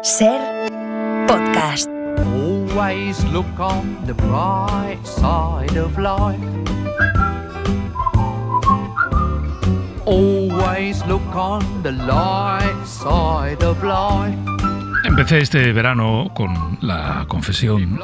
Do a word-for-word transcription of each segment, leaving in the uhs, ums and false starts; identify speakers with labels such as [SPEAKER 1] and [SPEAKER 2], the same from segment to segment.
[SPEAKER 1] Ser podcast.
[SPEAKER 2] Always look on the bright side of life. Always look on the light side of life.
[SPEAKER 3] Empecé este verano con la confesión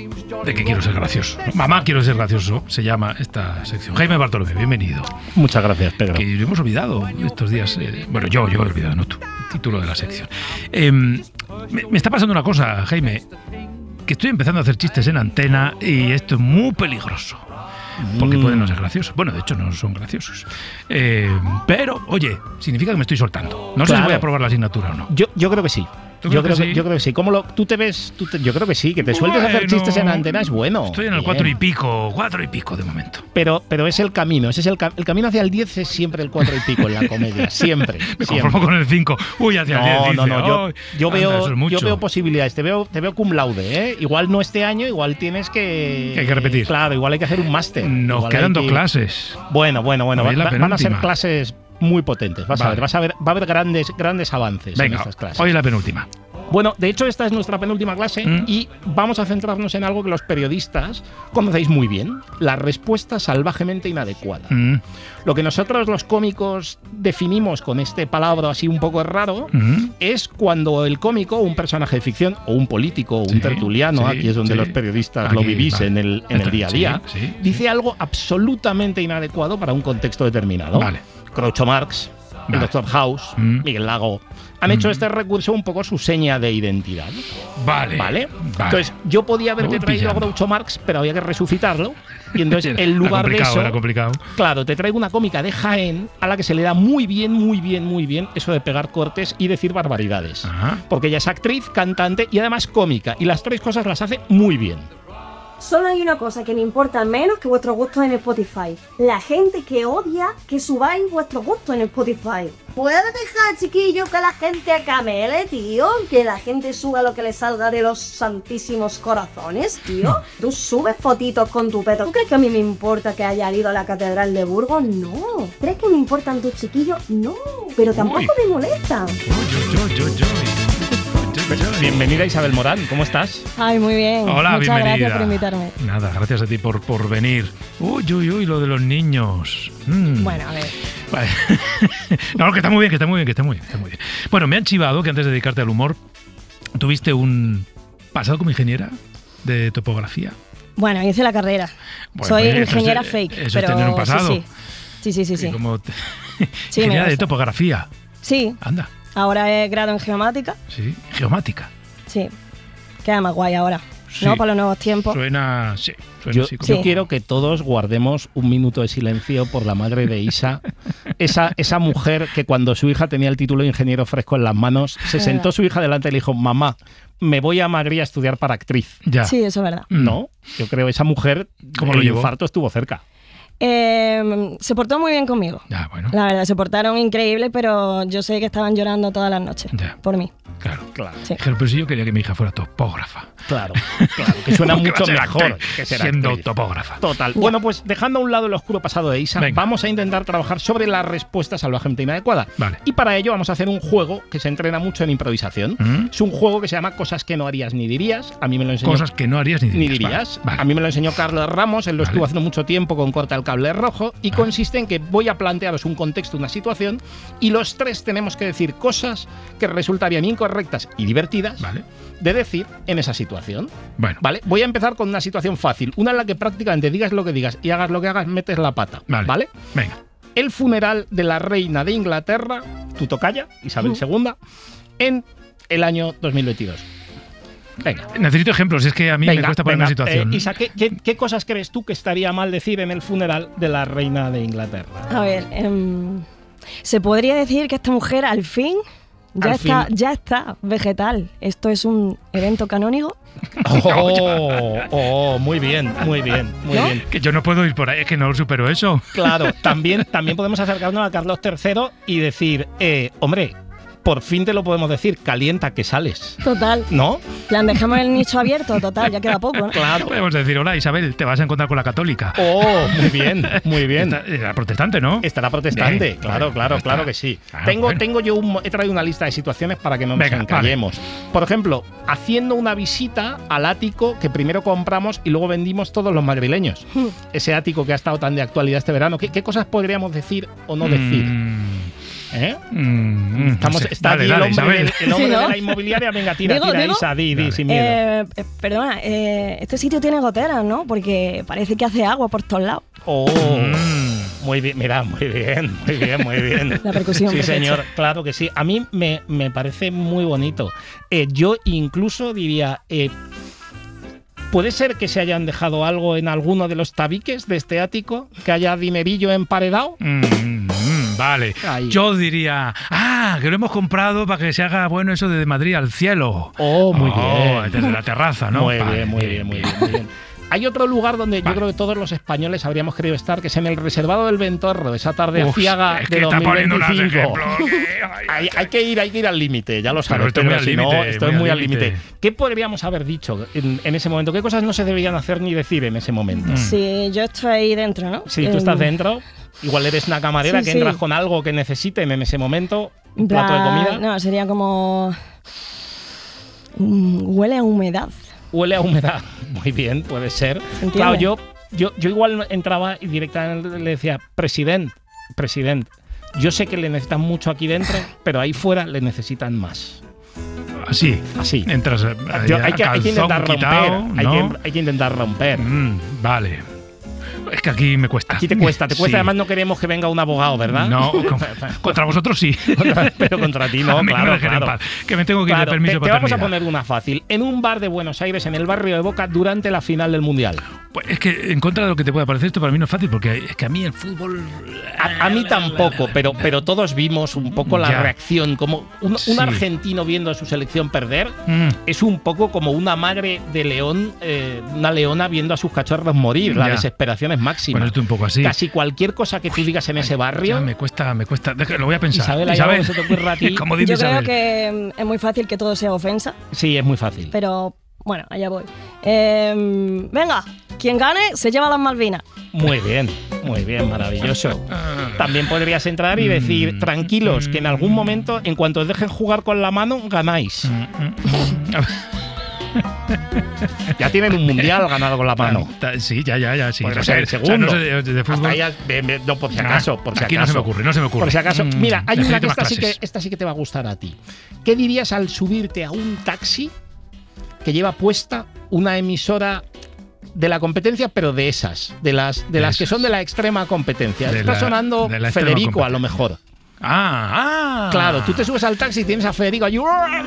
[SPEAKER 3] de que quiero ser gracioso. Mamá, quiero ser gracioso, se llama esta sección. Jaime Bartolomé, bienvenido.
[SPEAKER 4] Muchas gracias, Pedro.
[SPEAKER 3] Que hemos olvidado estos días. Eh, bueno, yo, yo he olvidado, no tú. El título de la sección. Eh, me, me está pasando una cosa, Jaime, que estoy empezando a hacer chistes en antena y esto es muy peligroso. Porque pueden no ser graciosos. Bueno, de hecho no son graciosos. Eh, pero, oye, significa que me estoy soltando. No sé
[SPEAKER 4] Claro.
[SPEAKER 3] si voy a aprobar la asignatura o no.
[SPEAKER 4] Yo, yo creo que sí.
[SPEAKER 3] ¿Tú
[SPEAKER 4] Yo
[SPEAKER 3] crees
[SPEAKER 4] creo
[SPEAKER 3] que
[SPEAKER 4] que,
[SPEAKER 3] sí?
[SPEAKER 4] yo creo que sí. ¿Cómo lo, tú te ves? Tú te- yo creo que sí, que te sueltes a hacer
[SPEAKER 3] Bueno,
[SPEAKER 4] chistes en antena es bueno.
[SPEAKER 3] Estoy en el
[SPEAKER 4] Bien.
[SPEAKER 3] cuatro y pico, cuatro y pico de momento.
[SPEAKER 4] Pero, pero es el camino, ese es el, ca- el camino hacia el diez es siempre el cuatro y pico en la comedia, siempre.
[SPEAKER 3] Me
[SPEAKER 4] siempre.
[SPEAKER 3] conformo con el cinco. Uy, hacia el diez.
[SPEAKER 4] No, no,
[SPEAKER 3] dice,
[SPEAKER 4] no, yo,
[SPEAKER 3] "Ay,
[SPEAKER 4] yo
[SPEAKER 3] anda,
[SPEAKER 4] veo,
[SPEAKER 3] eso es mucho".
[SPEAKER 4] yo veo posibilidades, te veo, te veo cum laude, ¿eh? Igual no este año, igual tienes que...
[SPEAKER 3] Que hay que repetir.
[SPEAKER 4] Claro, igual hay que hacer un máster.
[SPEAKER 3] Nos
[SPEAKER 4] Igual
[SPEAKER 3] quedan
[SPEAKER 4] hay
[SPEAKER 3] dos
[SPEAKER 4] que-
[SPEAKER 3] clases.
[SPEAKER 4] Bueno, bueno, bueno,
[SPEAKER 3] Hoy
[SPEAKER 4] va-
[SPEAKER 3] la
[SPEAKER 4] va- van a ser
[SPEAKER 3] penúltima.
[SPEAKER 4] clases muy potentes, vas a
[SPEAKER 3] Vale.
[SPEAKER 4] ver, vas a ver, va a haber grandes, grandes avances en
[SPEAKER 3] Venga,
[SPEAKER 4] estas clases.
[SPEAKER 3] hoy es la penúltima.
[SPEAKER 4] Bueno, de hecho esta es nuestra penúltima clase
[SPEAKER 3] Mm.
[SPEAKER 4] y vamos a centrarnos en algo que los periodistas conocéis muy bien, la respuesta salvajemente inadecuada.
[SPEAKER 3] Mm,
[SPEAKER 4] Lo que nosotros los cómicos definimos con este palabra así un poco raro
[SPEAKER 3] mm.
[SPEAKER 4] es cuando el cómico, un personaje de ficción o un político o un
[SPEAKER 3] Sí,
[SPEAKER 4] tertuliano,
[SPEAKER 3] sí,
[SPEAKER 4] aquí es donde
[SPEAKER 3] sí.
[SPEAKER 4] los periodistas lo
[SPEAKER 3] Aquí,
[SPEAKER 4] vivís
[SPEAKER 3] vale.
[SPEAKER 4] en el, en el día a día,
[SPEAKER 3] Sí, sí,
[SPEAKER 4] dice algo absolutamente inadecuado para un contexto determinado.
[SPEAKER 3] Vale.
[SPEAKER 4] Groucho Marx, el
[SPEAKER 3] Vale.
[SPEAKER 4] doctor House,
[SPEAKER 3] Mm.
[SPEAKER 4] Miguel Lago, han hecho este recurso un poco su seña de identidad.
[SPEAKER 3] Vale.
[SPEAKER 4] ¿Vale?
[SPEAKER 3] Vale.
[SPEAKER 4] Entonces, yo podía haberte
[SPEAKER 3] Me voy
[SPEAKER 4] traído a
[SPEAKER 3] pillando.
[SPEAKER 4] Groucho Marx, pero había que resucitarlo. Y entonces,
[SPEAKER 3] Era
[SPEAKER 4] en lugar de
[SPEAKER 3] complicado,
[SPEAKER 4] eso,
[SPEAKER 3] Era complicado.
[SPEAKER 4] claro, te traigo una cómica de Jaén a la que se le da muy bien, muy bien, muy bien eso de pegar cortes y decir barbaridades.
[SPEAKER 3] Ajá.
[SPEAKER 4] Porque ella es actriz, cantante y además cómica. Y las tres cosas las hace muy bien.
[SPEAKER 5] Solo hay una cosa que me importa menos que vuestros gustos en Spotify. La gente que odia que subáis vuestros gustos en Spotify. ¿Puede dejar, chiquillo, que la gente acamele, tío? Que la gente suba lo que le salga de los santísimos corazones, tío. Tú subes fotitos con tu peto. ¿Tú crees que a mí me importa que haya ido a la Catedral de Burgos? No. ¿Crees que me importan tus chiquillos? No. Pero tampoco
[SPEAKER 3] Uy.
[SPEAKER 5] me molestan.
[SPEAKER 3] Uy, uy, uy, uy, uy. Uy, uy, uy.
[SPEAKER 4] Bienvenida Isabel Morán, ¿cómo estás?
[SPEAKER 6] Ay, muy bien.
[SPEAKER 3] Hola,
[SPEAKER 6] Muchas
[SPEAKER 3] bienvenida.
[SPEAKER 6] gracias por invitarme.
[SPEAKER 3] Nada, gracias a ti por, por venir. Uy, uy, uy, lo de los niños. Mm.
[SPEAKER 6] Bueno, a ver.
[SPEAKER 3] Vale. No, que está muy bien, que está muy bien, que está muy bien, está muy bien. Bueno, me han chivado que antes de dedicarte al humor, tuviste un pasado como ingeniera de topografía.
[SPEAKER 6] Bueno, hice la carrera.
[SPEAKER 3] Bueno,
[SPEAKER 6] Soy
[SPEAKER 3] pues, eso es-
[SPEAKER 6] ingeniera fake.
[SPEAKER 3] eso es
[SPEAKER 6] pero
[SPEAKER 3] tener un pasado.
[SPEAKER 6] Sí, sí, sí, sí. sí,
[SPEAKER 3] Y
[SPEAKER 6] sí.
[SPEAKER 3] como te-
[SPEAKER 6] Sí,
[SPEAKER 3] ingeniera
[SPEAKER 6] me
[SPEAKER 3] de
[SPEAKER 6] gusta.
[SPEAKER 3] topografía.
[SPEAKER 6] Sí,
[SPEAKER 3] Anda,
[SPEAKER 6] ahora he grado en geomática.
[SPEAKER 3] sí. Geomática.
[SPEAKER 6] Sí. Queda más guay ahora.
[SPEAKER 3] Sí.
[SPEAKER 6] ¿No? Para los nuevos tiempos.
[SPEAKER 3] Suena, sí, suena
[SPEAKER 4] Yo,
[SPEAKER 3] así como-
[SPEAKER 4] yo
[SPEAKER 6] Sí.
[SPEAKER 4] quiero que todos guardemos un minuto de silencio por la madre de Isa. Esa, esa mujer que cuando su hija tenía el título de ingeniero fresco en las manos, se
[SPEAKER 6] Es
[SPEAKER 4] sentó
[SPEAKER 6] verdad.
[SPEAKER 4] su hija delante y le dijo, mamá, me voy a Madrid a estudiar para actriz.
[SPEAKER 3] Ya.
[SPEAKER 6] Sí, eso es verdad.
[SPEAKER 3] Mm.
[SPEAKER 4] No, yo creo que esa mujer,
[SPEAKER 3] ¿Cómo
[SPEAKER 4] el
[SPEAKER 3] lo llevó?
[SPEAKER 4] infarto estuvo cerca.
[SPEAKER 6] Eh, se portó muy bien conmigo.
[SPEAKER 3] Ya, bueno.
[SPEAKER 6] La verdad, se portaron increíble, pero yo sé que estaban llorando todas las noches.
[SPEAKER 3] Ya.
[SPEAKER 6] Por mí.
[SPEAKER 3] Claro.
[SPEAKER 4] Claro,
[SPEAKER 6] Sí.
[SPEAKER 3] Dijeron, pero si yo quería que mi hija fuera topógrafa.
[SPEAKER 4] claro, claro, que suena
[SPEAKER 3] ¿Cómo que
[SPEAKER 4] mucho
[SPEAKER 3] va a ser
[SPEAKER 4] mejor
[SPEAKER 3] actriz
[SPEAKER 4] que ser
[SPEAKER 3] siendo
[SPEAKER 4] actriz?
[SPEAKER 3] topógrafa.
[SPEAKER 4] Total. Bueno, pues dejando a un lado el oscuro pasado de Isa,
[SPEAKER 3] Venga.
[SPEAKER 4] vamos a intentar trabajar sobre la respuesta salvajemente inadecuada.
[SPEAKER 3] Vale.
[SPEAKER 4] Y para ello vamos a hacer un juego que se entrena mucho en improvisación.
[SPEAKER 3] ¿Mm?
[SPEAKER 4] Es un juego que se llama Cosas que no harías ni dirías. A mí me lo enseñó.
[SPEAKER 3] Cosas que no harías ni
[SPEAKER 4] ni
[SPEAKER 3] dirías.
[SPEAKER 4] dirías.
[SPEAKER 3] Vale, vale.
[SPEAKER 4] A mí me lo enseñó Carlos Ramos, él lo
[SPEAKER 3] Vale.
[SPEAKER 4] estuvo haciendo mucho tiempo con Corta el Cable Rojo y
[SPEAKER 3] Ah.
[SPEAKER 4] consiste en que voy a plantearos un contexto, una situación y los tres tenemos que decir cosas que resultarían incorrectas y divertidas
[SPEAKER 3] Vale.
[SPEAKER 4] de decir en esa situación.
[SPEAKER 3] Bueno.
[SPEAKER 4] ¿Vale? Voy a empezar con una situación fácil, una en la que prácticamente digas lo que digas y hagas lo que hagas, metes la pata.
[SPEAKER 3] Vale.
[SPEAKER 4] ¿Vale?
[SPEAKER 3] Venga.
[SPEAKER 4] El funeral de la reina de Inglaterra, tu tocaya, Isabel segunda, en el año dos mil veintidós. Venga.
[SPEAKER 3] Necesito ejemplos, es que a mí me
[SPEAKER 4] Venga,
[SPEAKER 3] cuesta poner
[SPEAKER 4] venga,
[SPEAKER 3] una situación.
[SPEAKER 4] eh, Isa, ¿qué, qué, qué cosas crees tú que estaría mal decir en el funeral de la reina de Inglaterra?
[SPEAKER 6] A ver, em, se podría decir que esta mujer al fin ya
[SPEAKER 4] Al
[SPEAKER 6] está,
[SPEAKER 4] fin.
[SPEAKER 6] ya está vegetal. Esto es un evento canónico.
[SPEAKER 4] Oh, oh, muy bien, muy bien, muy
[SPEAKER 6] ¿No?
[SPEAKER 4] bien.
[SPEAKER 3] Que yo no puedo ir por ahí, es que no supero eso.
[SPEAKER 4] Claro, también, también podemos acercarnos a Carlos tercero y decir, eh, hombre, por fin te lo podemos decir, calienta que sales.
[SPEAKER 6] Total.
[SPEAKER 4] ¿No?
[SPEAKER 6] Plan, dejamos el nicho abierto, total, ya queda poco, ¿no?
[SPEAKER 4] Claro.
[SPEAKER 3] Podemos decir, hola Isabel, te vas a encontrar con la católica.
[SPEAKER 4] Oh, muy bien, muy bien.
[SPEAKER 3] Esta- Era protestante, ¿no?
[SPEAKER 4] Estará protestante,
[SPEAKER 3] Bien,
[SPEAKER 4] claro,
[SPEAKER 3] bueno,
[SPEAKER 4] claro,
[SPEAKER 3] ya
[SPEAKER 4] claro
[SPEAKER 3] está.
[SPEAKER 4] que sí.
[SPEAKER 3] Ah,
[SPEAKER 4] tengo,
[SPEAKER 3] bueno.
[SPEAKER 4] tengo yo un, he traído una lista de situaciones para que no nos
[SPEAKER 3] Venga,
[SPEAKER 4] encallemos. Por ejemplo, haciendo una visita al ático que primero compramos y luego vendimos todos los madrileños. Ese ático que ha estado tan de actualidad este verano. ¿Qué, qué cosas podríamos decir o no decir?
[SPEAKER 3] Mm,
[SPEAKER 4] ¿Eh?
[SPEAKER 3] mm, mm,
[SPEAKER 4] Estamos,
[SPEAKER 3] no sé.
[SPEAKER 4] está
[SPEAKER 3] Dale,
[SPEAKER 4] allí
[SPEAKER 3] dale,
[SPEAKER 4] el hombre,
[SPEAKER 3] Isabel.
[SPEAKER 4] del- el hombre
[SPEAKER 6] Sí, ¿no?
[SPEAKER 4] de la inmobiliaria. Venga, tira,
[SPEAKER 6] ¿Digo,
[SPEAKER 4] tira,
[SPEAKER 6] digo?
[SPEAKER 4] Isa, di, di,
[SPEAKER 3] Dale.
[SPEAKER 4] sin miedo.
[SPEAKER 6] Eh, eh, perdona, eh, este sitio tiene goteras, ¿no? Porque parece que hace agua por todos lados.
[SPEAKER 4] Oh,
[SPEAKER 3] Mm.
[SPEAKER 4] muy bien, mira, muy bien, muy bien, muy bien.
[SPEAKER 6] La percusión
[SPEAKER 4] Sí,
[SPEAKER 6] perfecta.
[SPEAKER 4] señor, claro que sí. A mí me, me parece muy bonito. Eh, yo incluso diría, eh, ¿puede ser que se hayan dejado algo en alguno de los tabiques de este ático? ¿Que haya dinerillo emparedado?
[SPEAKER 3] Mm, mm, vale.
[SPEAKER 4] Ahí.
[SPEAKER 3] Yo diría, ah, que lo hemos comprado para que se haga bueno eso de Madrid al cielo.
[SPEAKER 4] Oh, muy
[SPEAKER 3] Oh,
[SPEAKER 4] bien.
[SPEAKER 3] desde la terraza, ¿no?
[SPEAKER 4] Muy
[SPEAKER 3] Vale,
[SPEAKER 4] bien, muy bien, muy bien, muy bien. Hay otro lugar donde yo
[SPEAKER 3] Vale.
[SPEAKER 4] creo que todos los españoles habríamos querido estar, que es en el reservado del Ventorro, esa tarde
[SPEAKER 3] Uf,
[SPEAKER 4] aciaga
[SPEAKER 3] es
[SPEAKER 4] de
[SPEAKER 3] que está poniendo unos
[SPEAKER 4] dos mil veinticinco.
[SPEAKER 3] ejemplos que- ay,
[SPEAKER 4] Hay,
[SPEAKER 3] ay,
[SPEAKER 4] hay que ir, hay que ir al límite, ya lo sabes.
[SPEAKER 3] estoy muy al
[SPEAKER 4] si no,
[SPEAKER 3] límite,
[SPEAKER 4] estoy
[SPEAKER 3] muy
[SPEAKER 4] muy
[SPEAKER 3] al
[SPEAKER 4] al límite.
[SPEAKER 3] límite.
[SPEAKER 4] ¿Qué podríamos haber dicho en, en ese momento? ¿Qué cosas no se debían hacer ni decir en ese momento?
[SPEAKER 3] Mm.
[SPEAKER 6] Sí, yo estoy ahí dentro, ¿no?
[SPEAKER 4] Si tú
[SPEAKER 6] Em,
[SPEAKER 4] estás dentro, igual eres una camarera
[SPEAKER 6] Sí,
[SPEAKER 4] que
[SPEAKER 6] sí.
[SPEAKER 4] entras con algo que necesiten en ese momento, un
[SPEAKER 6] en
[SPEAKER 4] plato de
[SPEAKER 6] plan,
[SPEAKER 4] comida,
[SPEAKER 6] No, sería como... Mm, huele a humedad.
[SPEAKER 4] huele a humedad. Muy bien, puede ser.
[SPEAKER 6] ¿Entiendes?
[SPEAKER 4] Claro, yo, yo, yo igual entraba y directamente le decía, presidente, presidente, yo sé que le necesitan mucho aquí dentro, pero ahí fuera le necesitan más.
[SPEAKER 3] Así.
[SPEAKER 4] Así.
[SPEAKER 3] Entras eh,
[SPEAKER 4] Yo-
[SPEAKER 3] a
[SPEAKER 4] hay, que, hay que
[SPEAKER 3] calzón
[SPEAKER 4] intentar
[SPEAKER 3] quitado,
[SPEAKER 4] romper. Hay,
[SPEAKER 3] ¿no?
[SPEAKER 4] que, hay que intentar romper.
[SPEAKER 3] Mm, vale. Es que aquí me cuesta.
[SPEAKER 4] Aquí te cuesta, te cuesta.
[SPEAKER 3] Sí.
[SPEAKER 4] Además, no queremos que venga un abogado, ¿verdad?
[SPEAKER 3] No, con- contra vosotros sí.
[SPEAKER 4] Contra- pero contra ti no,
[SPEAKER 3] A mí
[SPEAKER 4] claro,
[SPEAKER 3] no me dejen en
[SPEAKER 4] claro.
[SPEAKER 3] paz, que me tengo que ir
[SPEAKER 4] Claro,
[SPEAKER 3] de permiso
[SPEAKER 4] te,
[SPEAKER 3] de
[SPEAKER 4] te vamos a
[SPEAKER 3] paternidad.
[SPEAKER 4] poner una fácil. En un bar de Buenos Aires, en el barrio de Boca, durante la final del Mundial.
[SPEAKER 3] Pues es que en contra de lo que te pueda parecer, esto para mí no es fácil, porque es que a mí el fútbol...
[SPEAKER 4] A, a mí tampoco, pero, pero todos vimos un poco la
[SPEAKER 3] Ya.
[SPEAKER 4] reacción. Como un, un
[SPEAKER 3] Sí.
[SPEAKER 4] argentino viendo a su selección perder
[SPEAKER 3] Mm,
[SPEAKER 4] es un poco como una madre de león, eh, una leona viendo a sus cachorros morir. La
[SPEAKER 3] Ya.
[SPEAKER 4] desesperación es máxima.
[SPEAKER 3] bueno, estoy un poco así.
[SPEAKER 4] Casi cualquier cosa que tú digas en ese barrio.
[SPEAKER 3] Ya me cuesta, me cuesta. Deja- Lo voy a pensar.
[SPEAKER 4] Isabel, ¿hay algo que se te ocurra a ti?
[SPEAKER 3] Como dice
[SPEAKER 6] Yo creo
[SPEAKER 3] Isabel.
[SPEAKER 6] que mm, es muy fácil que todo sea ofensa,
[SPEAKER 4] Sí, es muy fácil.
[SPEAKER 6] pero bueno, allá voy. Em, venga, quien gane se lleva las Malvinas.
[SPEAKER 4] Muy bien, muy bien, maravilloso. También podrías entrar y decir,
[SPEAKER 3] Mm,
[SPEAKER 4] tranquilos, que en algún momento, en cuanto os dejen jugar con la mano, ganáis.
[SPEAKER 3] Mm, mm, mm. A ver,
[SPEAKER 4] Ya tienen un mundial ganado con la mano.
[SPEAKER 3] ta- Sí, ya, ya, ya. Sí.
[SPEAKER 4] Podría
[SPEAKER 3] O sea,
[SPEAKER 4] ser el
[SPEAKER 3] o sea,
[SPEAKER 4] segundo.
[SPEAKER 3] no sé de, de
[SPEAKER 4] Hasta
[SPEAKER 3] fútbol.
[SPEAKER 4] ahí ya- ve- ve- no, por si acaso, por si
[SPEAKER 3] Aquí
[SPEAKER 4] acaso.
[SPEAKER 3] no se me ocurre, no se me ocurre.
[SPEAKER 4] Por si acaso.
[SPEAKER 3] Mm,
[SPEAKER 4] Mira, hay una
[SPEAKER 3] necesito
[SPEAKER 4] que
[SPEAKER 3] más
[SPEAKER 4] esta sí que,
[SPEAKER 3] clases.
[SPEAKER 4] esta sí que te va a gustar a ti. ¿Qué dirías al subirte a un taxi que lleva puesta una emisora de la competencia, pero de esas, de las, de
[SPEAKER 3] De
[SPEAKER 4] las que
[SPEAKER 3] esas.
[SPEAKER 4] son de la extrema competencia?
[SPEAKER 3] De
[SPEAKER 4] Está
[SPEAKER 3] la-
[SPEAKER 4] sonando
[SPEAKER 3] de la extrema
[SPEAKER 4] Federico, a lo
[SPEAKER 3] competencia.
[SPEAKER 4] mejor.
[SPEAKER 3] Ah, ah.
[SPEAKER 4] Claro, tú te subes al taxi y tienes a Federico allí,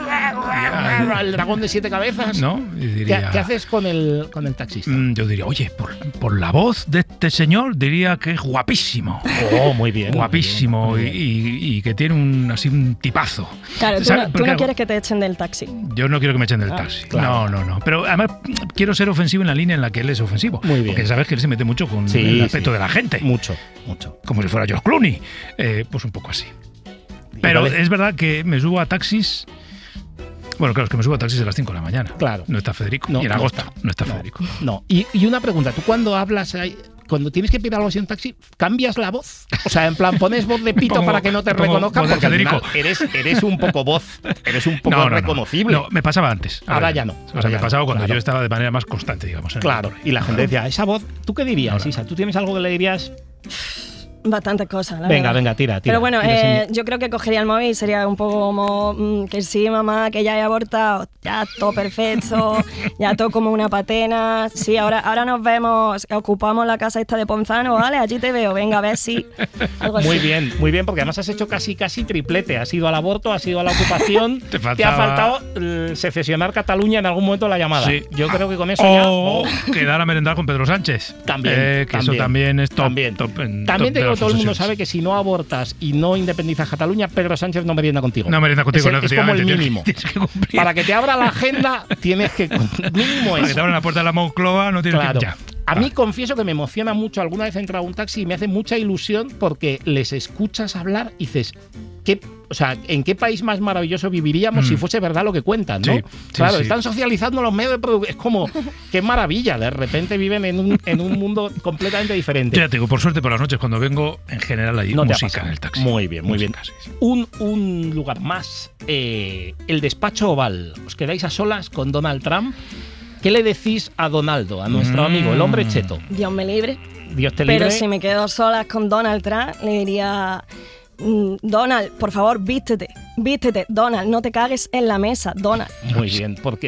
[SPEAKER 4] el dragón de siete cabezas.
[SPEAKER 3] ¿No? Y
[SPEAKER 4] ¿Qué,
[SPEAKER 3] diría,
[SPEAKER 4] qué haces con el, con el taxista?
[SPEAKER 3] mm, Yo diría, oye, por, por la voz de este señor, diría que es guapísimo.
[SPEAKER 4] Oh, muy bien.
[SPEAKER 3] Guapísimo
[SPEAKER 4] muy
[SPEAKER 3] y,
[SPEAKER 4] bien.
[SPEAKER 3] y- y que tiene un así un tipazo.
[SPEAKER 6] Claro, tú
[SPEAKER 3] ¿Sabes?
[SPEAKER 6] no, tú
[SPEAKER 3] Porque
[SPEAKER 6] no
[SPEAKER 3] hago-
[SPEAKER 6] quieres que te echen del taxi.
[SPEAKER 3] Yo no quiero que me echen del
[SPEAKER 4] Ah,
[SPEAKER 3] taxi.
[SPEAKER 4] claro.
[SPEAKER 3] No, no, no. Pero además quiero ser ofensivo en la línea en la que él es ofensivo.
[SPEAKER 4] Muy bien.
[SPEAKER 3] Porque sabes que él se mete mucho con
[SPEAKER 4] Sí,
[SPEAKER 3] el aspecto
[SPEAKER 4] sí.
[SPEAKER 3] de la gente.
[SPEAKER 4] Mucho, mucho.
[SPEAKER 3] Como si fuera George Clooney. Eh, pues un poco así. Pero
[SPEAKER 4] vale.
[SPEAKER 3] es verdad que me subo a taxis. Bueno, claro, es que me subo a taxis a las cinco de la mañana.
[SPEAKER 4] Claro.
[SPEAKER 3] No está Federico.
[SPEAKER 4] No,
[SPEAKER 3] y en
[SPEAKER 4] no
[SPEAKER 3] agosto
[SPEAKER 4] está.
[SPEAKER 3] no está
[SPEAKER 4] No,
[SPEAKER 3] Federico.
[SPEAKER 4] No. Y, y una pregunta, tú cuando hablas, ahí- cuando tienes que pedir algo así en un taxi, ¿cambias la voz? O sea, en plan, pones voz de pito
[SPEAKER 3] Pongo-
[SPEAKER 4] para que no te
[SPEAKER 3] pongo
[SPEAKER 4] reconozcan,
[SPEAKER 3] voz de
[SPEAKER 4] porque al final
[SPEAKER 3] Federico.
[SPEAKER 4] eres, eres un poco voz, eres un poco
[SPEAKER 3] No, no, no.
[SPEAKER 4] reconocible.
[SPEAKER 3] No, me pasaba antes.
[SPEAKER 4] Ahora ya no.
[SPEAKER 3] O
[SPEAKER 4] Ahora
[SPEAKER 3] sea, me
[SPEAKER 4] ya
[SPEAKER 3] pasaba
[SPEAKER 4] no,
[SPEAKER 3] cuando
[SPEAKER 4] claro.
[SPEAKER 3] yo estaba de manera más constante, digamos. en el
[SPEAKER 4] Claro,
[SPEAKER 3] móvil.
[SPEAKER 4] y la gente decía, esa voz, ¿tú qué dirías,
[SPEAKER 3] Ahora.
[SPEAKER 4] Isa? ¿Tú tienes algo que le dirías?
[SPEAKER 6] Bastantes cosas, la
[SPEAKER 4] Venga,
[SPEAKER 6] verdad.
[SPEAKER 4] venga, tira, tira.
[SPEAKER 6] Pero bueno,
[SPEAKER 4] tira sin-
[SPEAKER 6] eh, yo creo que cogería el móvil y sería un poco como mm, que sí, mamá, que ya he abortado, ya todo perfecto, ya todo como una patena. Sí, ahora, ahora nos vemos, ocupamos la casa esta de Ponzano, ¿vale? Allí te veo, venga, a ver si. Algo así.
[SPEAKER 4] Muy bien, muy bien, porque además has hecho casi casi triplete. Has ido al aborto, has ido a la ocupación.
[SPEAKER 3] Te
[SPEAKER 4] ha
[SPEAKER 3] faltaba-
[SPEAKER 4] faltado eh, secesionar Cataluña en algún momento de la llamada.
[SPEAKER 3] Sí.
[SPEAKER 4] Yo creo que con eso ya.
[SPEAKER 3] O
[SPEAKER 4] oh,
[SPEAKER 3] quedar a merendar con Pedro Sánchez.
[SPEAKER 4] También,
[SPEAKER 3] Eh, que
[SPEAKER 4] también,
[SPEAKER 3] eso también es top.
[SPEAKER 4] también.
[SPEAKER 3] top en-
[SPEAKER 4] También
[SPEAKER 3] top
[SPEAKER 4] te
[SPEAKER 3] de
[SPEAKER 4] digo,
[SPEAKER 3] las
[SPEAKER 4] todo el mundo
[SPEAKER 3] obsesiones.
[SPEAKER 4] sabe que si no abortas y no independizas Cataluña, Pedro Sánchez no merienda contigo.
[SPEAKER 3] No merienda contigo,
[SPEAKER 4] es, el- es como el
[SPEAKER 3] efectivamente,
[SPEAKER 4] mínimo.
[SPEAKER 3] Tienes, tienes que cumplir.
[SPEAKER 4] Para que te abra la agenda, tienes que. Mínimo
[SPEAKER 3] Para que
[SPEAKER 4] eso.
[SPEAKER 3] te abran la puerta de la Moncloa, no tienes
[SPEAKER 4] Claro.
[SPEAKER 3] que. Ya.
[SPEAKER 4] A mí
[SPEAKER 3] Vale.
[SPEAKER 4] confieso que me emociona mucho. Alguna vez he entrado a un taxi y me hace mucha ilusión porque les escuchas hablar y dices, ¿qué o sea, ¿en qué país más maravilloso viviríamos mm. si fuese verdad lo que cuentan, ¿no?
[SPEAKER 3] Sí,
[SPEAKER 4] claro,
[SPEAKER 3] sí,
[SPEAKER 4] están
[SPEAKER 3] sí.
[SPEAKER 4] socializando los medios de producción. Es como, qué maravilla, de repente viven en un, en un mundo completamente diferente.
[SPEAKER 3] Yo ya te digo, por suerte por las noches cuando vengo, en general hay
[SPEAKER 4] no
[SPEAKER 3] música en el taxi.
[SPEAKER 4] Muy bien, muy
[SPEAKER 3] música,
[SPEAKER 4] bien.
[SPEAKER 3] Sí, sí.
[SPEAKER 4] Un, un lugar más, eh, el despacho Oval. Os quedáis a solas con Donald Trump. ¿Qué le decís a Donaldo, a nuestro mm. amigo, el hombre cheto?
[SPEAKER 6] Dios me libre.
[SPEAKER 4] Dios te libre.
[SPEAKER 6] Pero si me quedo solas con Donald Trump, le diría... Donald, por favor, vístete, vístete, Donald, no te cagues en la mesa, Donald.
[SPEAKER 4] Muy bien, porque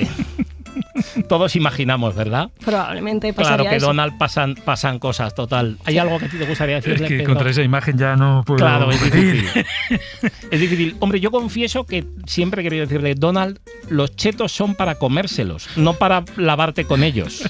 [SPEAKER 4] todos imaginamos, ¿verdad?
[SPEAKER 6] Probablemente pasaría
[SPEAKER 4] Claro que
[SPEAKER 6] eso.
[SPEAKER 4] Donald pasan, pasan cosas, total. ¿Hay algo que a ti te gustaría decirle?
[SPEAKER 3] Es que
[SPEAKER 4] Pedro?
[SPEAKER 3] contra esa imagen ya no puedo...
[SPEAKER 4] Claro, es difícil. Es difícil. Hombre, yo confieso que siempre he querido decirle, Donald, los chetos son para comérselos, no para lavarte con ellos.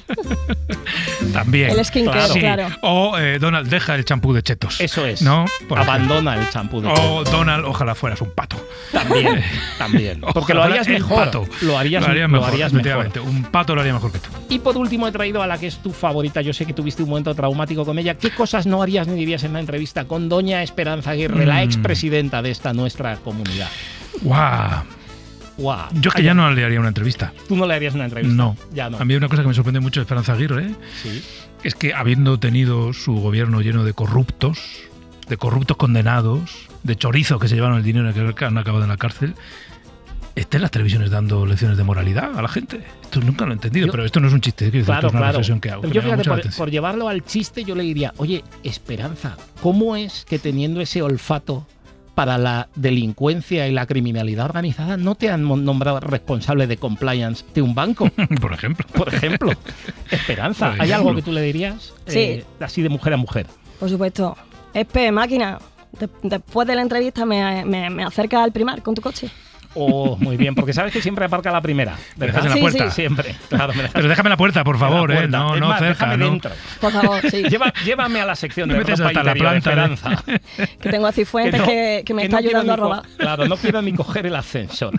[SPEAKER 3] También.
[SPEAKER 6] El skincare,
[SPEAKER 4] Claro.
[SPEAKER 3] Sí.
[SPEAKER 6] claro.
[SPEAKER 3] O eh, Donald, deja el champú de chetos.
[SPEAKER 4] Eso es.
[SPEAKER 3] ¿No? Por
[SPEAKER 4] Abandona el champú de
[SPEAKER 3] ejemplo. O
[SPEAKER 4] chetos.
[SPEAKER 3] Donald, ojalá fueras un pato.
[SPEAKER 4] También, también. Porque lo
[SPEAKER 3] Ojalá
[SPEAKER 4] harías
[SPEAKER 3] el
[SPEAKER 4] mejor.
[SPEAKER 3] pato.
[SPEAKER 4] Lo harías,
[SPEAKER 3] lo harías
[SPEAKER 4] lo
[SPEAKER 3] mejor.
[SPEAKER 4] harías mejor.
[SPEAKER 3] efectivamente. Un pato lo haría mejor que tú.
[SPEAKER 4] Y por último he traído a la que es tu favorita. Yo sé que tuviste un momento traumático con ella. ¿Qué cosas no harías ni dirías en la entrevista con doña Esperanza Aguirre,
[SPEAKER 3] Mm.
[SPEAKER 4] la expresidenta de esta nuestra comunidad?
[SPEAKER 3] ¡Guau!
[SPEAKER 4] Wow.
[SPEAKER 3] Yo es que ya no le haría una entrevista.
[SPEAKER 4] Tú no le harías una entrevista.
[SPEAKER 3] No.
[SPEAKER 4] Ya no.
[SPEAKER 3] A mí hay una cosa que me sorprende mucho de Esperanza Aguirre, ¿eh?
[SPEAKER 4] Sí.
[SPEAKER 3] es que habiendo tenido su gobierno lleno de corruptos, de corruptos condenados, de chorizos que se llevaron el dinero y que han acabado en la cárcel, esté en las televisiones dando lecciones de moralidad a la gente. Esto nunca lo he entendido,
[SPEAKER 4] Yo,
[SPEAKER 3] pero esto no es un chiste, quiero decir,
[SPEAKER 4] claro,
[SPEAKER 3] esto es una
[SPEAKER 4] claro.
[SPEAKER 3] reflexión que hago. Que
[SPEAKER 4] Yo
[SPEAKER 3] me llama
[SPEAKER 4] fíjate,
[SPEAKER 3] mucho la
[SPEAKER 4] por,
[SPEAKER 3] atención.
[SPEAKER 4] por llevarlo al chiste, yo le diría, oye, Esperanza, ¿cómo es que teniendo ese olfato para la delincuencia y la criminalidad organizada no te han nombrado responsable de compliance de un banco?
[SPEAKER 3] Por ejemplo.
[SPEAKER 4] Por ejemplo. Esperanza,
[SPEAKER 3] Por
[SPEAKER 4] ¿hay
[SPEAKER 3] ejemplo.
[SPEAKER 4] algo que tú le dirías?
[SPEAKER 6] Sí.
[SPEAKER 4] Eh, así de mujer a mujer.
[SPEAKER 6] Por supuesto. Espe, máquina, de- después de la entrevista me, me, me acercas al Primar con tu coche.
[SPEAKER 4] Oh, muy bien, porque sabes que siempre aparca la primera.
[SPEAKER 3] ¿Me dejas en la
[SPEAKER 6] Sí,
[SPEAKER 3] puerta?
[SPEAKER 6] sí.
[SPEAKER 4] Siempre. Claro, me dejas
[SPEAKER 3] Pero déjame en la puerta, por favor,
[SPEAKER 4] en la
[SPEAKER 3] ¿eh?
[SPEAKER 4] puerta.
[SPEAKER 3] No,
[SPEAKER 4] Es
[SPEAKER 3] no
[SPEAKER 4] más,
[SPEAKER 3] cerca,
[SPEAKER 4] déjame
[SPEAKER 3] ¿no?
[SPEAKER 4] dentro.
[SPEAKER 6] Por favor, sí.
[SPEAKER 4] Lleva- llévame a la sección
[SPEAKER 3] Me
[SPEAKER 4] de
[SPEAKER 3] metes
[SPEAKER 4] ropa
[SPEAKER 3] hasta la
[SPEAKER 4] interior de
[SPEAKER 3] planta, ¿eh?
[SPEAKER 4] Esperanza.
[SPEAKER 6] Que tengo a Cifuentes que, que me está
[SPEAKER 4] no quiero
[SPEAKER 6] ayudando a
[SPEAKER 4] ni co-
[SPEAKER 6] robar.
[SPEAKER 4] Claro, no quiero ni coger el ascensor.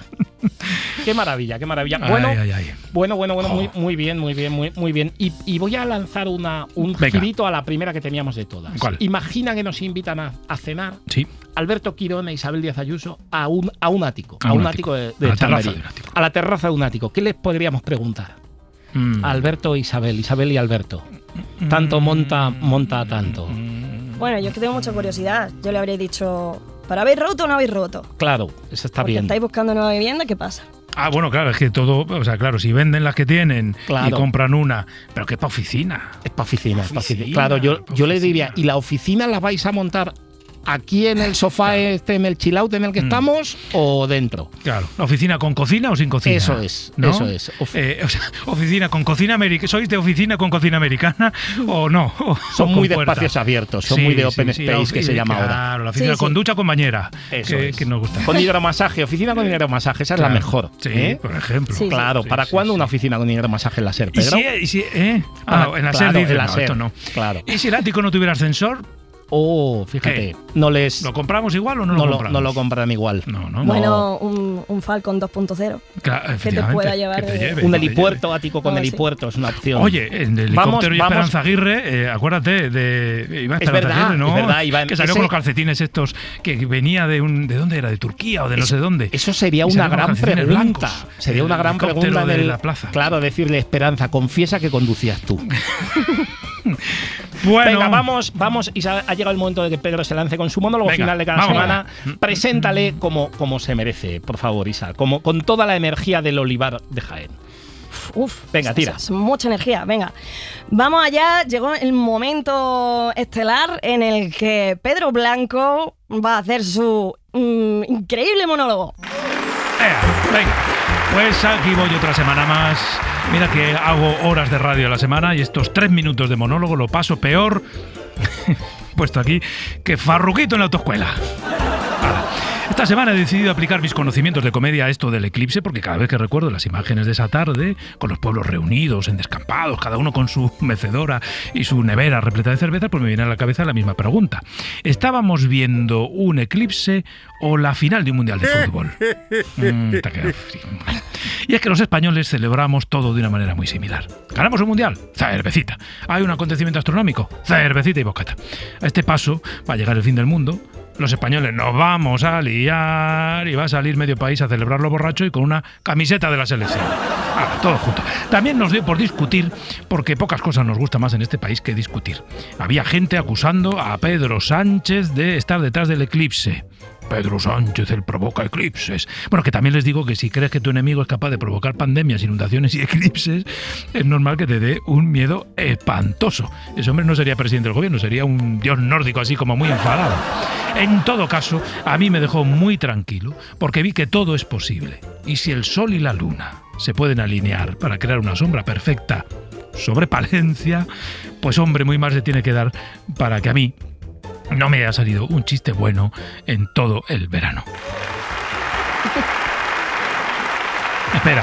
[SPEAKER 4] Qué maravilla, qué maravilla.
[SPEAKER 3] Ay,
[SPEAKER 4] Bueno,
[SPEAKER 3] ay, ay.
[SPEAKER 4] bueno, bueno, bueno,
[SPEAKER 3] Jo.
[SPEAKER 4] muy, muy bien, muy bien, muy, muy bien. Y, y voy a lanzar una, un
[SPEAKER 3] Venga.
[SPEAKER 4] girito a la primera que teníamos de todas.
[SPEAKER 3] ¿Cuál?
[SPEAKER 4] Imagina que nos invitan a, a cenar
[SPEAKER 3] Sí.
[SPEAKER 4] Alberto Quirón e Isabel Díaz Ayuso a un, a un ático,
[SPEAKER 3] A
[SPEAKER 4] a
[SPEAKER 3] un
[SPEAKER 4] un
[SPEAKER 3] ático.
[SPEAKER 4] ático de, de
[SPEAKER 3] A la terraza
[SPEAKER 4] Chamberí.
[SPEAKER 3] de un ático.
[SPEAKER 4] A la terraza de un ático. ¿Qué les podríamos preguntar?
[SPEAKER 3] Mm.
[SPEAKER 4] A Alberto e Isabel, Isabel y Alberto. Tanto monta, monta tanto.
[SPEAKER 6] Bueno, yo es que tengo mucha curiosidad. Yo le habría dicho, ¿para habéis roto o no habéis roto?
[SPEAKER 4] Claro, eso está
[SPEAKER 6] Porque
[SPEAKER 4] bien.
[SPEAKER 6] estáis buscando nueva vivienda, ¿qué pasa?
[SPEAKER 3] Ah, bueno, claro, es que todo, o sea, claro, si venden las que tienen y
[SPEAKER 4] Claro.
[SPEAKER 3] compran una, pero que es para oficina.
[SPEAKER 4] Es para oficina, es pa' oficina.
[SPEAKER 3] Oficina,
[SPEAKER 4] Claro, yo,
[SPEAKER 3] pa'
[SPEAKER 4] yo le
[SPEAKER 3] oficina.
[SPEAKER 4] diría, ¿y la oficina la vais a montar aquí en el sofá este, en el chill out en el que
[SPEAKER 3] Mm.
[SPEAKER 4] estamos o dentro?
[SPEAKER 3] Claro, ¿oficina con cocina o sin cocina?
[SPEAKER 4] Eso es,
[SPEAKER 3] ¿no?
[SPEAKER 4] eso es. Of-
[SPEAKER 3] Eh, o sea, oficina con cocina americana. ¿Sois de oficina con cocina americana o no? O-
[SPEAKER 4] Son
[SPEAKER 3] o
[SPEAKER 4] muy
[SPEAKER 3] con
[SPEAKER 4] de
[SPEAKER 3] puertas.
[SPEAKER 4] espacios abiertos, son
[SPEAKER 3] Sí,
[SPEAKER 4] muy de
[SPEAKER 3] sí,
[SPEAKER 4] open
[SPEAKER 3] sí,
[SPEAKER 4] space,
[SPEAKER 3] la
[SPEAKER 4] que
[SPEAKER 3] ofi-
[SPEAKER 4] se llama ahora.
[SPEAKER 3] Claro, la oficina
[SPEAKER 6] Sí,
[SPEAKER 3] con
[SPEAKER 6] sí.
[SPEAKER 3] ducha con bañera.
[SPEAKER 4] Eso
[SPEAKER 3] que,
[SPEAKER 4] es.
[SPEAKER 3] que nos gusta.
[SPEAKER 4] Con hidromasaje, oficina con hidromasaje, esa es la
[SPEAKER 3] Claro.
[SPEAKER 4] mejor.
[SPEAKER 3] Sí,
[SPEAKER 4] ¿eh?
[SPEAKER 3] por ejemplo.
[SPEAKER 6] Sí, sí.
[SPEAKER 4] Claro,
[SPEAKER 3] Sí,
[SPEAKER 4] ¿para
[SPEAKER 3] sí,
[SPEAKER 4] cuándo
[SPEAKER 3] sí.
[SPEAKER 4] una oficina con hidromasaje en la SER,
[SPEAKER 3] ¿Y
[SPEAKER 4] Pedro?
[SPEAKER 3] si, y si- eh?
[SPEAKER 4] Ah,
[SPEAKER 3] Ah, en la
[SPEAKER 4] claro,
[SPEAKER 3] SER dice,
[SPEAKER 4] en la
[SPEAKER 3] no,
[SPEAKER 4] SER,
[SPEAKER 3] esto no.
[SPEAKER 4] claro.
[SPEAKER 3] ¿Y si el ático no tuviera ascensor?
[SPEAKER 4] Oh, fíjate,
[SPEAKER 3] ¿Qué?
[SPEAKER 4] no les...
[SPEAKER 3] ¿Lo compramos igual o no,
[SPEAKER 4] no,
[SPEAKER 3] lo
[SPEAKER 4] lo,
[SPEAKER 3] compramos?
[SPEAKER 4] no lo compran igual.
[SPEAKER 3] No, no.
[SPEAKER 6] Bueno, un, un Falcon dos punto cero.
[SPEAKER 3] Claro,
[SPEAKER 6] que te pueda
[SPEAKER 3] efectivamente,
[SPEAKER 6] llevar
[SPEAKER 3] que te
[SPEAKER 6] de-
[SPEAKER 3] lleve,
[SPEAKER 4] Un
[SPEAKER 3] que te
[SPEAKER 4] helipuerto, ático con
[SPEAKER 6] Oh, sí.
[SPEAKER 4] helipuerto, es una opción.
[SPEAKER 3] Oye, en el
[SPEAKER 4] Vamos,
[SPEAKER 3] helicóptero y
[SPEAKER 4] vamos.
[SPEAKER 3] Esperanza Aguirre, eh, acuérdate de Iván
[SPEAKER 4] Es
[SPEAKER 3] Esperanza
[SPEAKER 4] verdad,
[SPEAKER 3] Aguirre, ¿no?
[SPEAKER 4] es verdad, Iván.
[SPEAKER 3] Que salió
[SPEAKER 4] Ese-
[SPEAKER 3] con los calcetines estos, que venía de un, ¿de dónde era? De Turquía o de no
[SPEAKER 4] Eso-
[SPEAKER 3] sé dónde.
[SPEAKER 4] Eso sería
[SPEAKER 3] Y
[SPEAKER 4] una
[SPEAKER 3] salió con
[SPEAKER 4] gran
[SPEAKER 3] calcetines
[SPEAKER 4] pregunta.
[SPEAKER 3] blancos.
[SPEAKER 4] Sería
[SPEAKER 3] El
[SPEAKER 4] una gran
[SPEAKER 3] helicóptero
[SPEAKER 4] pregunta en
[SPEAKER 3] de
[SPEAKER 4] el-
[SPEAKER 3] la plaza.
[SPEAKER 4] Claro, decirle, Esperanza, confiesa que conducías tú.
[SPEAKER 3] Bueno,
[SPEAKER 4] Venga, vamos, vamos. Y ha llegado el momento de que Pedro se lance con su monólogo
[SPEAKER 3] Venga,
[SPEAKER 4] final de cada
[SPEAKER 3] vamos.
[SPEAKER 4] semana. Preséntale como, como se merece, por favor, Isa. Como, con toda la energía del olivar de Jaén.
[SPEAKER 6] Uf,
[SPEAKER 4] Venga,
[SPEAKER 6] es-
[SPEAKER 4] tira.
[SPEAKER 6] es mucha energía, venga. Vamos allá, llegó el momento estelar en el que Pedro Blanco va a hacer su mm, increíble monólogo.
[SPEAKER 3] Ea, venga. Pues aquí voy otra semana más. Mira que hago horas de radio a la semana y estos tres minutos de monólogo lo paso peor, puesto aquí, que Farruquito en la autoescuela. Vale. Esta semana he decidido aplicar mis conocimientos de comedia a esto del eclipse, porque cada vez que recuerdo las imágenes de esa tarde, con los pueblos reunidos en descampados, cada uno con su mecedora y su nevera repleta de cerveza, pues me viene a la cabeza la misma pregunta. ¿Estábamos viendo un eclipse o la final de un mundial de fútbol? Mm, te ha quedado frío. Y es que los españoles celebramos todo de una manera muy similar. ¿Ganamos un mundial? Cervecita. ¿Hay un acontecimiento astronómico? Cervecita y bocata. A este paso va a llegar el fin del mundo. los españoles nos vamos a liar y va a salir medio país a celebrarlo borracho y con una camiseta de la selección. Ah, todo junto. También nos dio por discutir, porque pocas cosas nos gusta más en este país que discutir. Había gente acusando a Pedro Sánchez de estar detrás del eclipse. Pedro Sánchez, él provoca eclipses. Bueno, que también les digo que si crees que tu enemigo es capaz de provocar pandemias, inundaciones y eclipses, es normal que te dé un miedo espantoso. Ese hombre no sería presidente del gobierno, sería un dios nórdico así como muy enfadado. En todo caso, a mí me dejó muy tranquilo, porque vi que todo es posible. Y si el sol y la luna se pueden alinear para crear una sombra perfecta sobre Palencia, pues hombre, muy mal se tiene que dar para que a mí no me ha salido un chiste bueno en todo el verano. Espera.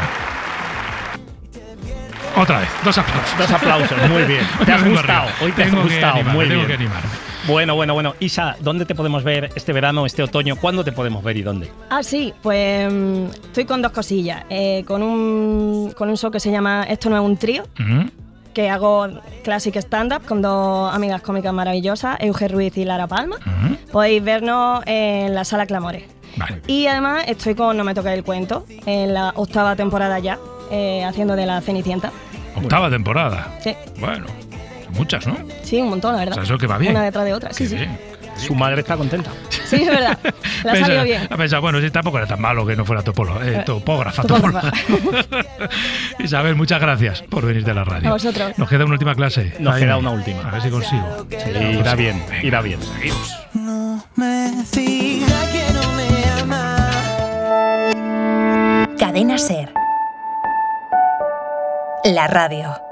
[SPEAKER 3] Otra vez, dos aplausos.
[SPEAKER 4] Dos aplausos, muy bien. Te has gustado, hoy te has
[SPEAKER 3] Tengo que
[SPEAKER 4] gustado,
[SPEAKER 3] animarme,
[SPEAKER 4] muy
[SPEAKER 3] tengo
[SPEAKER 4] bien.
[SPEAKER 3] que animarme.
[SPEAKER 4] Bueno, bueno, bueno. Isa, ¿dónde te podemos ver este verano, este otoño? ¿Cuándo te podemos ver y dónde?
[SPEAKER 6] Ah, sí, pues mm, estoy con dos cosillas. Eh, con, un, con un show que se llama Esto no es un trío,
[SPEAKER 3] Uh-huh.
[SPEAKER 6] que hago classic stand-up con dos amigas cómicas maravillosas, Euge Ruiz y Lara Palma.
[SPEAKER 3] Uh-huh.
[SPEAKER 6] Podéis vernos en la Sala Clamores.
[SPEAKER 3] Vale.
[SPEAKER 6] Y además estoy con No me toques el cuento, en la octava temporada ya, eh, haciendo de la Cenicienta.
[SPEAKER 3] Octava temporada.
[SPEAKER 6] Sí,
[SPEAKER 3] Bueno, muchas, ¿no?
[SPEAKER 6] sí, un montón, la verdad.
[SPEAKER 3] O sea, eso que va bien.
[SPEAKER 6] Una detrás de otra, sí,
[SPEAKER 3] Qué
[SPEAKER 6] sí.
[SPEAKER 3] bien.
[SPEAKER 4] Su madre está contenta.
[SPEAKER 6] Sí, es verdad. La ha
[SPEAKER 3] Pensa-
[SPEAKER 6] salido bien.
[SPEAKER 3] Ha pensado, bueno, sí, tampoco era tan malo que no fuera topolo, eh,
[SPEAKER 6] Eh,
[SPEAKER 3] topógrafa.
[SPEAKER 6] topógrafa.
[SPEAKER 3] topóloga. Isabel, muchas gracias por venir de la radio.
[SPEAKER 6] A vosotros.
[SPEAKER 3] Nos queda una última clase.
[SPEAKER 4] Nos
[SPEAKER 3] Jaime.
[SPEAKER 4] queda una última.
[SPEAKER 3] A ver si consigo.
[SPEAKER 4] Sí, irá bien, irá bien.
[SPEAKER 3] Seguimos.
[SPEAKER 7] No me diga que no me ama.
[SPEAKER 1] Cadena Ser. La radio.